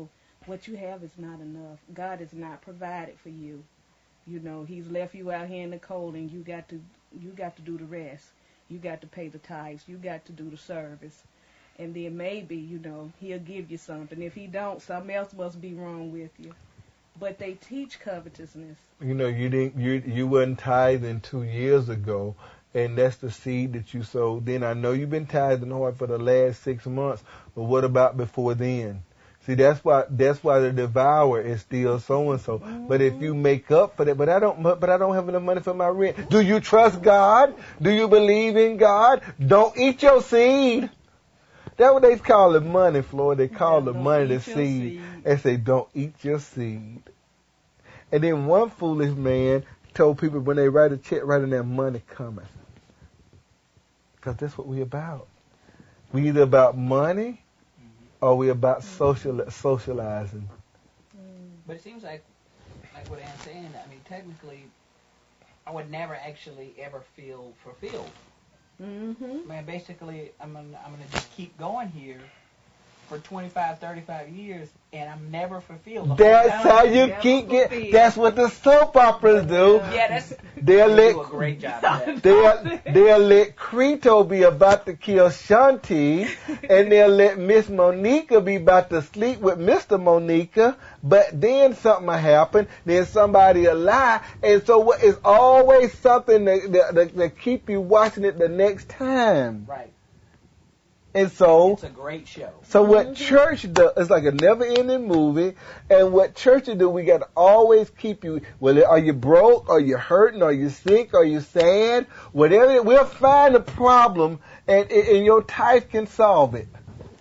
[SPEAKER 2] what you have is not enough. God has not provided for you. You know, He's left you out here in the cold, and you got to do the rest. You got to pay the tithes. You got to do the service. And then maybe, you know, He'll give you something. If He don't, something else must be wrong with you. But they teach covetousness.
[SPEAKER 1] You know, you wasn't tithing 2 years ago, and that's the seed that you sowed. Then I know you've been tithing hard for the last 6 months, but what about before then? See, that's why the devourer is still so and so. But if you make up for that, but I don't have enough money for my rent. Do you trust God? Do you believe in God? Don't eat your seed. That's what they call it, money, Floyd. They call the money the seed. And say, don't eat your seed. And then one foolish man told people when they write a check, write in their money coming. Because that's what we're about. We either about money or we about socializing.
[SPEAKER 3] But it seems like what Anne's saying, I mean, technically, I would never actually ever feel fulfilled.
[SPEAKER 2] Mm-hmm.
[SPEAKER 3] Man, basically, I'm gonna just keep going here for 25, 35 years, and I'm never fulfilled.
[SPEAKER 1] That's how you keep getting. That's what the soap operas do.
[SPEAKER 3] Yeah,
[SPEAKER 1] they'll
[SPEAKER 3] do a great job of that.
[SPEAKER 1] They'll let Crito be about to kill Shanti, and they'll let Miss Monica be about to sleep with Mr. Monica, but then something will happen, then somebody will lie, and so it's always something that keep you watching it the next time.
[SPEAKER 3] Right.
[SPEAKER 1] And so
[SPEAKER 3] it's a great show.
[SPEAKER 1] So what church does, it's like a never-ending movie. And what churches do, we got to always keep you. Well, are you broke? Are you hurting? Are you sick? Are you sad? Whatever, we'll find a problem, and your tithe can solve it.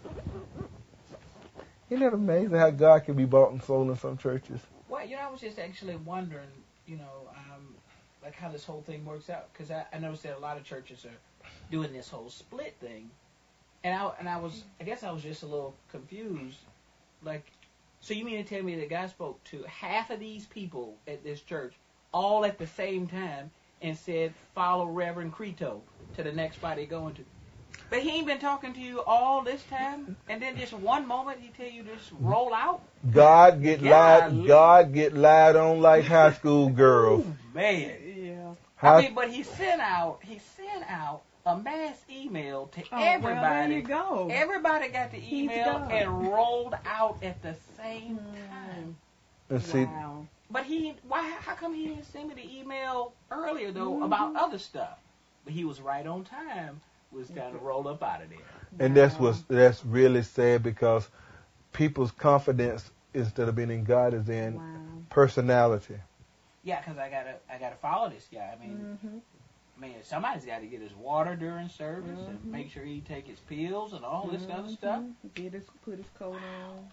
[SPEAKER 1] Isn't that amazing how God can be bought and sold in some churches?
[SPEAKER 3] Well, I was just actually wondering, like how this whole thing works out, because I noticed that a lot of churches are doing this whole split thing. And I guess I was just a little confused. Like, so you mean to tell me that God spoke to half of these people at this church all at the same time and said, follow Reverend Crito to the next spot they're going to? But He ain't been talking to you all this time, and then just one moment He tell you to just roll out?
[SPEAKER 1] God get lied on like high school girls.
[SPEAKER 3] Ooh, man.
[SPEAKER 2] Yeah.
[SPEAKER 3] But He sent out a mass email to everybody.
[SPEAKER 2] Well, there you go.
[SPEAKER 3] Everybody got the email and rolled out at the same time.
[SPEAKER 2] Wow.
[SPEAKER 3] But how come He didn't send me the email earlier though about other stuff? But He was right on time. Was kind of rolled up out of there.
[SPEAKER 1] And that's really sad, because people's confidence instead of being in God is in personality.
[SPEAKER 3] Yeah, because I gotta follow this guy. I mean. Man, somebody's got to get his water during service and make sure he take his pills and all this other stuff.
[SPEAKER 2] Put his coat on.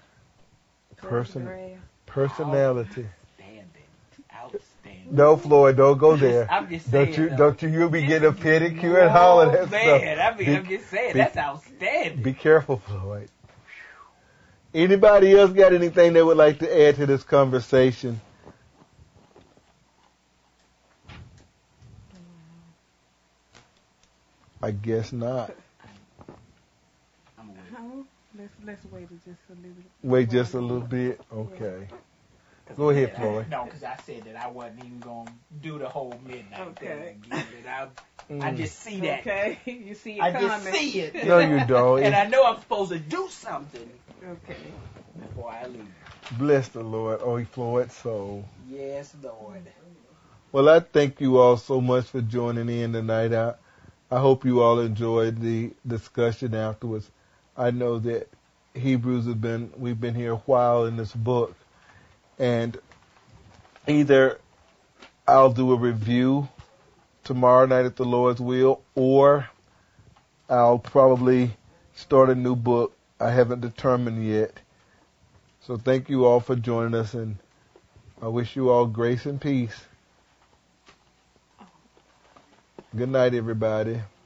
[SPEAKER 1] Personality.
[SPEAKER 3] Outstanding.
[SPEAKER 1] No, Floyd, don't go there.
[SPEAKER 3] I'm just saying.
[SPEAKER 1] Don't you be getting a pedicure and all of that
[SPEAKER 3] stuff.
[SPEAKER 1] Man,
[SPEAKER 3] I'm just saying, that's outstanding.
[SPEAKER 1] Be careful, Floyd. Anybody else got anything they would like to add to this conversation? I guess not.
[SPEAKER 2] Let's wait just a little bit.
[SPEAKER 1] Wait just a little bit? Okay. Yeah. Go ahead, Floyd.
[SPEAKER 3] No, because I said that I wasn't even going to do the whole midnight thing again. I just see that.
[SPEAKER 2] Okay. You see it coming.
[SPEAKER 3] I just see it.
[SPEAKER 1] No, you don't.
[SPEAKER 3] And I know I'm supposed to do something.
[SPEAKER 2] Okay.
[SPEAKER 3] Before I leave.
[SPEAKER 1] Bless the Lord, oh Floyd soul.
[SPEAKER 3] Yes, Lord.
[SPEAKER 1] Well, I thank you all so much for joining in tonight. I hope you all enjoyed the discussion afterwards. I know that Hebrews we've been here a while in this book, and either I'll do a review tomorrow night if the Lord's will, or I'll probably start a new book. I haven't determined yet. So thank you all for joining us, and I wish you all grace and peace. Good night, everybody.